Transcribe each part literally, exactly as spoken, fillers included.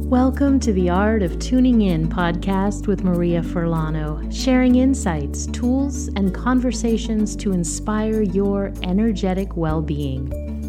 Welcome to the Art of Tuning In podcast with Maria Furlano, sharing insights, tools, and conversations to inspire your energetic well-being.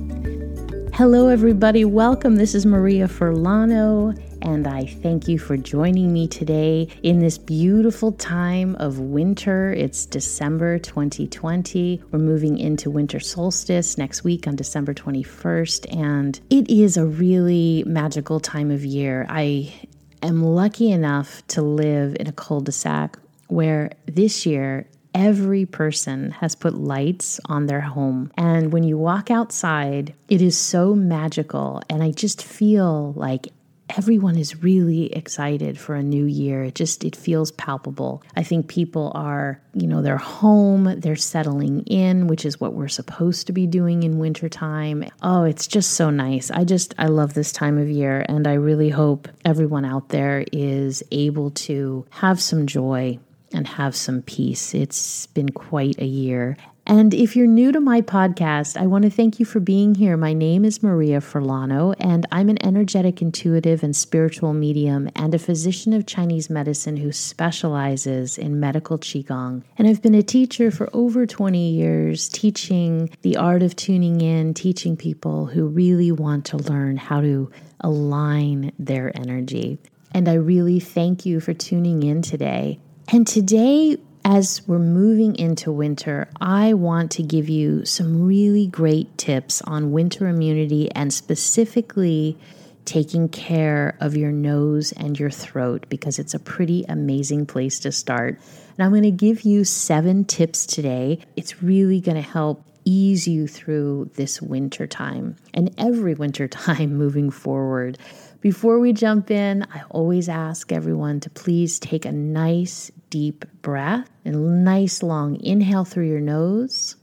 Hello, everybody. Welcome. This is Maria Furlano, and I thank you for joining me today in this beautiful time of winter. It's December twenty twenty. We're moving into winter solstice next week on December twenty-first, and it is a really magical time of year. I am lucky enough to live in a cul-de-sac where this year every person has put lights on their home. And when you walk outside, it is so magical. And I just feel like everyone is really excited for a new year. It just, it feels palpable. I think people are, you know, they're home, they're settling in, which is what we're supposed to be doing in wintertime. Oh, it's just so nice. I just, I love this time of year. And I really hope everyone out there is able to have some joy and have some peace. It's been quite a year. And if you're new to my podcast, I want to thank you for being here. My name is Maria Furlano, and I'm an energetic, intuitive, and spiritual medium and a physician of Chinese medicine who specializes in medical Qigong. And I've been a teacher for over twenty years, teaching the art of tuning in, teaching people who really want to learn how to align their energy. And I really thank you for tuning in today. And today, as we're moving into winter, I want to give you some really great tips on winter immunity and specifically taking care of your nose and your throat, because it's a pretty amazing place to start. And I'm going to give you seven tips today. It's really going to help ease you through this winter time and every winter time moving forward. Before we jump in, I always ask everyone to please take a nice deep breath, a nice long inhale through your nose,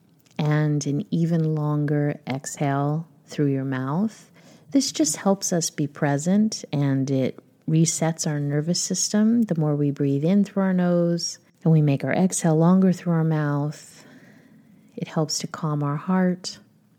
and an even longer exhale through your mouth. This just helps us be present, and it resets our nervous system. The more we breathe in through our nose and we make our exhale longer through our mouth, it helps to calm our heart,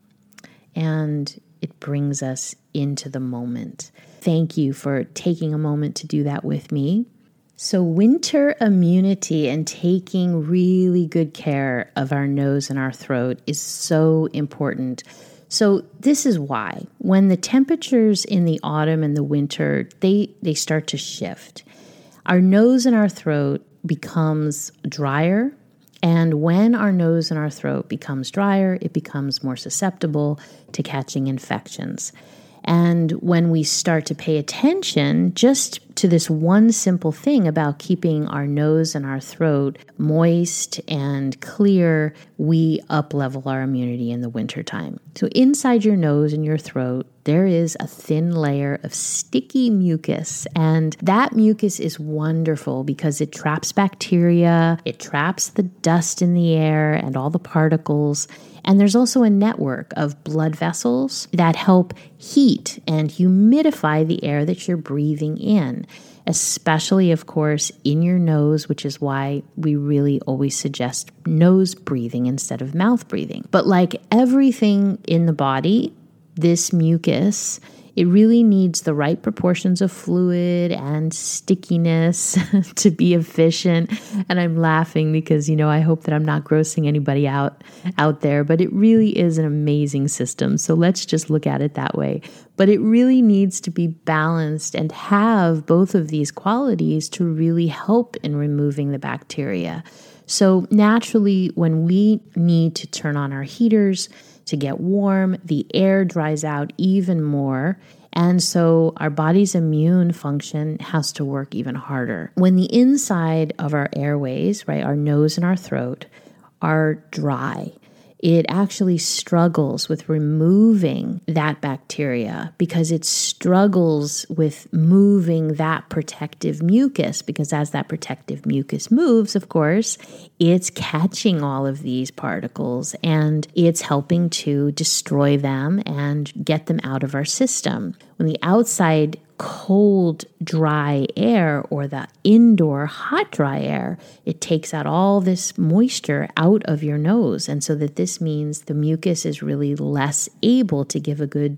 and it brings us into the moment. Thank you for taking a moment to do that with me. So winter immunity and taking really good care of our nose and our throat is so important. So this is why when the temperatures in the autumn and the winter, they, they start to shift. Our nose and our throat becomes drier. And when our nose and our throat becomes drier, it becomes more susceptible to catching infections. And when we start to pay attention just to this one simple thing about keeping our nose and our throat moist and clear, we up-level our immunity in the wintertime. So inside your nose and your throat, there is a thin layer of sticky mucus. And that mucus is wonderful because it traps bacteria, it traps the dust in the air and all the particles. And there's also a network of blood vessels that help heat and humidify the air that you're breathing in, especially, of course, in your nose, which is why we really always suggest nose breathing instead of mouth breathing. But like everything in the body, this mucus, it really needs the right proportions of fluid and stickiness to be efficient. And I'm laughing because, you know, I hope that I'm not grossing anybody out out there, but it really is an amazing system. So let's just look at it that way. But it really needs to be balanced and have both of these qualities to really help in removing the bacteria. So naturally, when we need to turn on our heaters to get warm, the air dries out even more. And so our body's immune function has to work even harder. When the inside of our airways, right, our nose and our throat, are dry, it actually struggles with removing that bacteria because it struggles with moving that protective mucus, because as that protective mucus moves, of course, it's catching all of these particles and it's helping to destroy them and get them out of our system. When the outside cold, dry air or the indoor hot, dry air, it takes out all this moisture out of your nose. And so that this means the mucus is really less able to give a good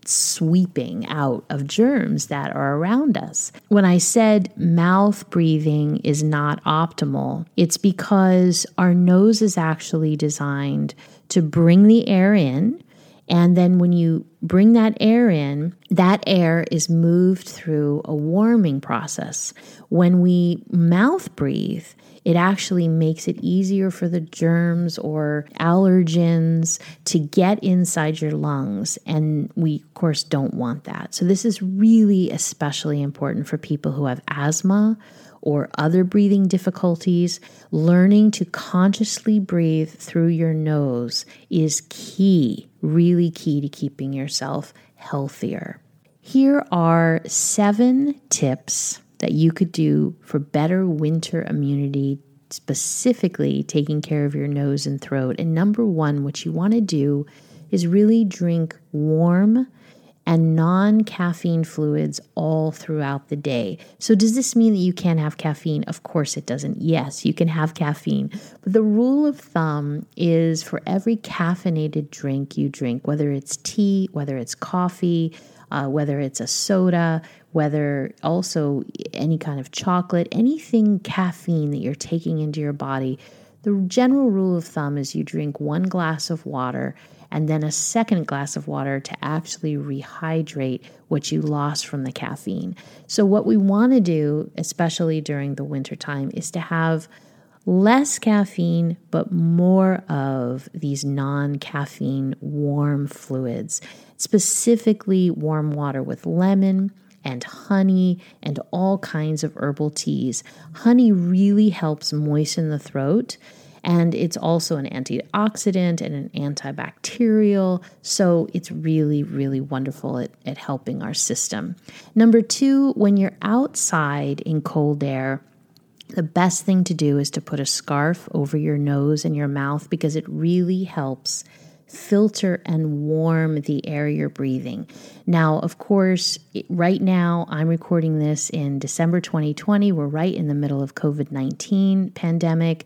sweeping out of germs that are around us. When I said mouth breathing is not optimal, it's because our nose is actually designed to bring the air in. And then when you bring that air in, that air is moved through a warming process. When we mouth breathe, it actually makes it easier for the germs or allergens to get inside your lungs. And we, of course, don't want that. So this is really especially important for people who have asthma or other breathing difficulties. Learning to consciously breathe through your nose is key, really key to keeping yourself healthier. Here are seven tips that you could do for better winter immunity, specifically taking care of your nose and throat. And number one, what you want to do is really drink warm and non-caffeine fluids all throughout the day. So does this mean that you can't have caffeine? Of course it doesn't. Yes, you can have caffeine. But the rule of thumb is for every caffeinated drink you drink, whether it's tea, whether it's coffee, uh, whether it's a soda, whether also any kind of chocolate, anything caffeine that you're taking into your body, the general rule of thumb is you drink one glass of water and then a second glass of water to actually rehydrate what you lost from the caffeine. So what we want to do, especially during the wintertime, is to have less caffeine, but more of these non-caffeine warm fluids, specifically warm water with lemon and honey and all kinds of herbal teas. Honey really helps moisten the throat, and it's also an antioxidant and an antibacterial, so it's really, really wonderful at, at helping our system. Number two, when you're outside in cold air, the best thing to do is to put a scarf over your nose and your mouth because it really helps filter and warm the air you're breathing. Now, of course, right now I'm recording this in December twenty twenty. We're right in the middle of covid nineteen pandemic.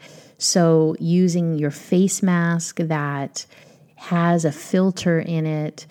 So using your face mask that has a filter in it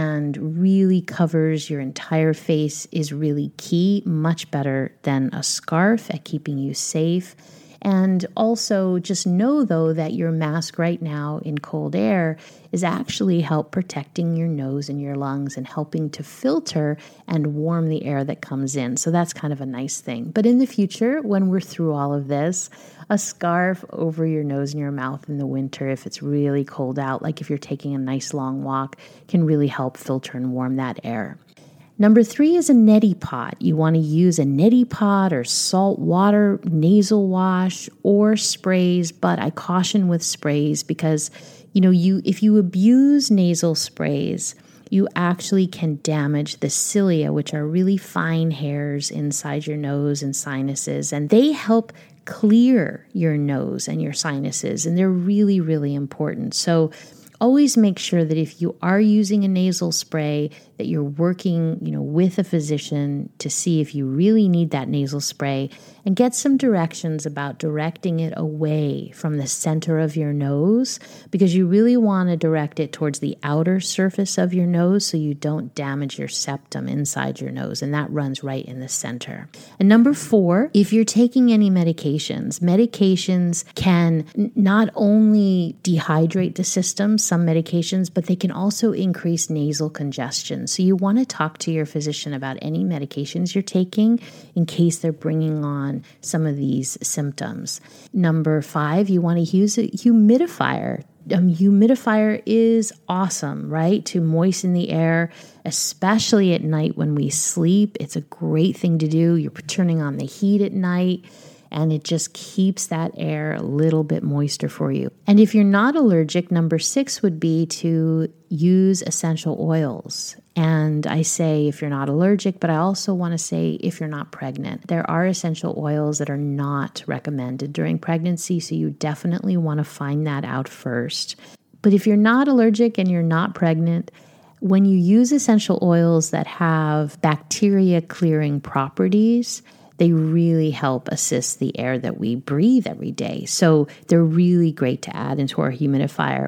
and really covers your entire face is really key, much better than a scarf at keeping you safe. And also just know, though, that your mask right now in cold air is actually help protecting your nose and your lungs and helping to filter and warm the air that comes in. So that's kind of a nice thing. But in the future, when we're through all of this, a scarf over your nose and your mouth in the winter, if it's really cold out, like if you're taking a nice long walk, can really help filter and warm that air. Number three is a neti pot. You want to use a neti pot or salt water nasal wash or sprays, but I caution with sprays because, you know, you if you abuse nasal sprays, you actually can damage the cilia, which are really fine hairs inside your nose and sinuses, and they help clear your nose and your sinuses, and they're really, really important. So always make sure that if you are using a nasal spray, that you're working, you know, with a physician to see if you really need that nasal spray and get some directions about directing it away from the center of your nose, because you really want to direct it towards the outer surface of your nose so you don't damage your septum inside your nose, and that runs right in the center. And number four, if you're taking any medications, medications can n- not only dehydrate the system, some medications, but they can also increase nasal congestion. So you want to talk to your physician about any medications you're taking in case they're bringing on some of these symptoms. Number five, you want to use a humidifier. Um, humidifier is awesome, right? To moisten the air, especially at night when we sleep. It's a great thing to do. You're turning on the heat at night, and it just keeps that air a little bit moister for you. And if you're not allergic, number six would be to use essential oils. And I say if you're not allergic, but I also want to say if you're not pregnant. There are essential oils that are not recommended during pregnancy, so you definitely want to find that out first. But if you're not allergic and you're not pregnant, when you use essential oils that have bacteria clearing properties, they really help assist the air that we breathe every day. So they're really great to add into our humidifier.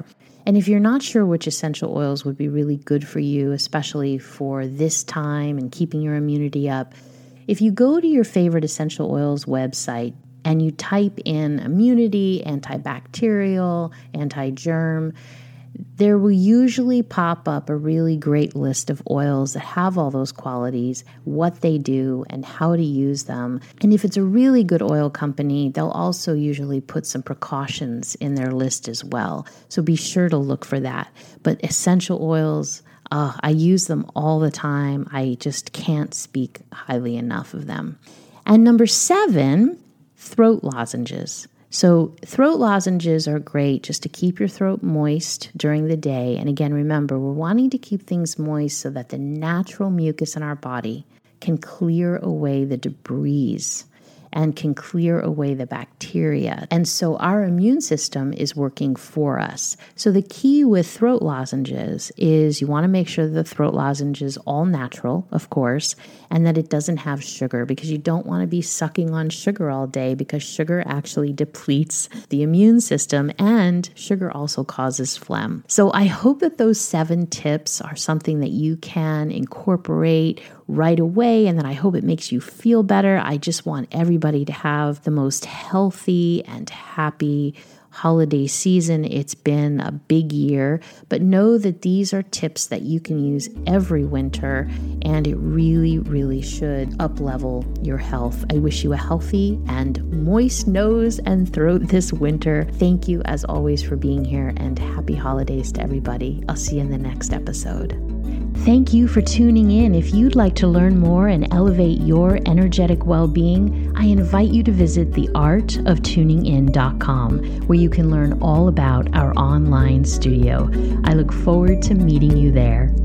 And if you're not sure which essential oils would be really good for you, especially for this time and keeping your immunity up, if you go to your favorite essential oils website and you type in immunity, antibacterial, anti-germ, there will usually pop up a really great list of oils that have all those qualities, what they do, and how to use them. And if it's a really good oil company, they'll also usually put some precautions in their list as well. So be sure to look for that. But essential oils, uh, I use them all the time. I just can't speak highly enough of them. And number seven, throat lozenges. So throat lozenges are great just to keep your throat moist during the day. And again, remember, we're wanting to keep things moist so that the natural mucus in our body can clear away the debris and can clear away the bacteria. And so our immune system is working for us. So the key with throat lozenges is you want to make sure the throat lozenge is all natural, of course, and that it doesn't have sugar, because you don't want to be sucking on sugar all day, because sugar actually depletes the immune system, and sugar also causes phlegm. So I hope that those seven tips are something that you can incorporate right away, and then I hope it makes you feel better. I just want everybody to have the most healthy and happy holiday season. It's been a big year, but know that these are tips that you can use every winter, and it really, really should up-level your health. I wish you a healthy and moist nose and throat this winter. Thank you, as always, for being here, and happy holidays to everybody. I'll see you in the next episode. Thank you for tuning in. If you'd like to learn more and elevate your energetic well-being, I invite you to visit the art of tuning in dot com, where you can learn all about our online studio. I look forward to meeting you there.